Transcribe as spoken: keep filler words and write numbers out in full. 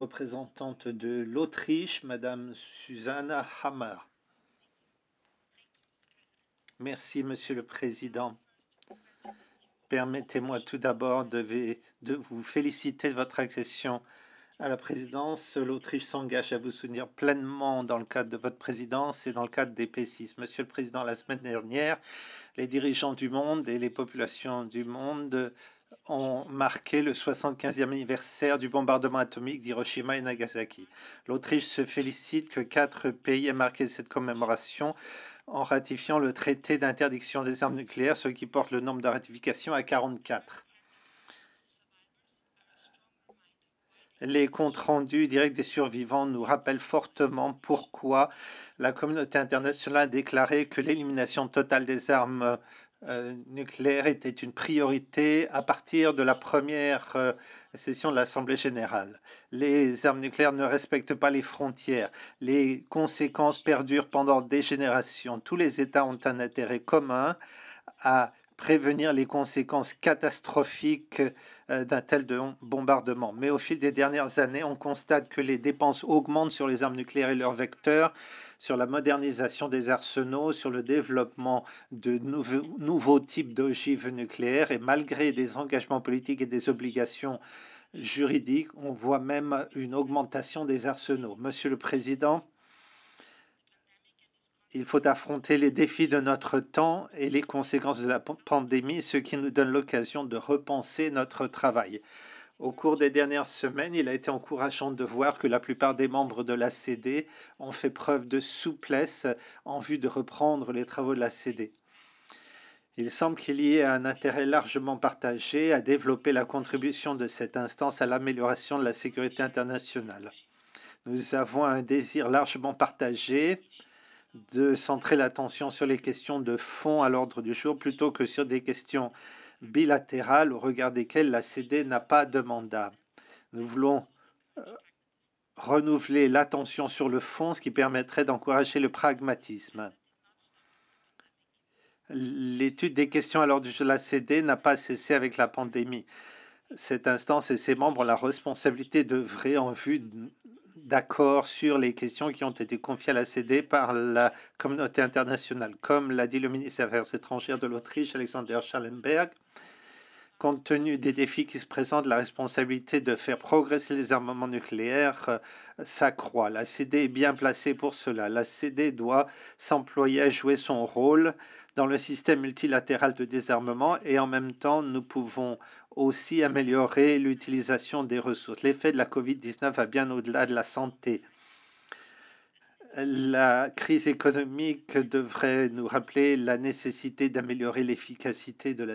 représentante de l'Autriche, Madame Susanna Hammer. Merci, Monsieur le Président. Permettez-moi tout d'abord de, de vous féliciter de votre accession à la présidence. L'Autriche s'engage à vous soutenir pleinement dans le cadre de votre présidence et dans le cadre des P six. Monsieur le Président, la semaine dernière, les dirigeants du monde et les populations du monde ont marqué le soixante-quinzième anniversaire du bombardement atomique d'Hiroshima et Nagasaki. L'Autriche se félicite que quatre pays aient marqué cette commémoration en ratifiant le traité d'interdiction des armes nucléaires, ce qui porte le nombre de ratifications à quarante-quatre. Les comptes rendus directs des survivants nous rappellent fortement pourquoi la communauté internationale a déclaré que l'élimination totale des armes euh, nucléaires était une priorité à partir de la première euh, session de l'Assemblée générale. Les armes nucléaires ne respectent pas les frontières. Les conséquences perdurent pendant des générations. Tous les États ont un intérêt commun à prévenir les conséquences catastrophiques d'un tel bombardement. Mais au fil des dernières années, on constate que les dépenses augmentent sur les armes nucléaires et leurs vecteurs, sur la modernisation des arsenaux, sur le développement de nouveaux, nouveaux types d'ogives nucléaires. Et malgré des engagements politiques et des obligations juridiques, on voit même une augmentation des arsenaux. Monsieur le Président, il faut affronter les défis de notre temps et les conséquences de la pandémie, ce qui nous donne l'occasion de repenser notre travail. Au cours des dernières semaines, il a été encourageant de voir que la plupart des membres de l'A C D ont fait preuve de souplesse en vue de reprendre les travaux de l'A C D. Il semble qu'il y ait un intérêt largement partagé à développer la contribution de cette instance à l'amélioration de la sécurité internationale. Nous avons un désir largement partagé de centrer l'attention sur les questions de fond à l'ordre du jour plutôt que sur des questions bilatérales au regard desquelles l'A C D n'a pas de mandat. Nous voulons euh, renouveler l'attention sur le fond, ce qui permettrait d'encourager le pragmatisme. L'étude des questions à l'ordre du jour de l'A C D n'a pas cessé avec la pandémie. Cette instance et ses membres ont la responsabilité d'œuvrer en vue d'accords sur les questions qui ont été confiées à l'A C D par la communauté internationale. Comme l'a dit le ministre des Affaires étrangères de l'Autriche, Alexander Schallenberg, compte tenu des défis qui se présentent, la responsabilité de faire progresser les armements nucléaires euh, s'accroît. L'A C D est bien placée pour cela. L'A C D doit s'employer à jouer son rôle dans le système multilatéral de désarmement et en même temps, nous pouvons aussi améliorer l'utilisation des ressources. L'effet de la covid dix-neuf va bien au-delà de la santé. La crise économique devrait nous rappeler la nécessité d'améliorer l'efficacité de la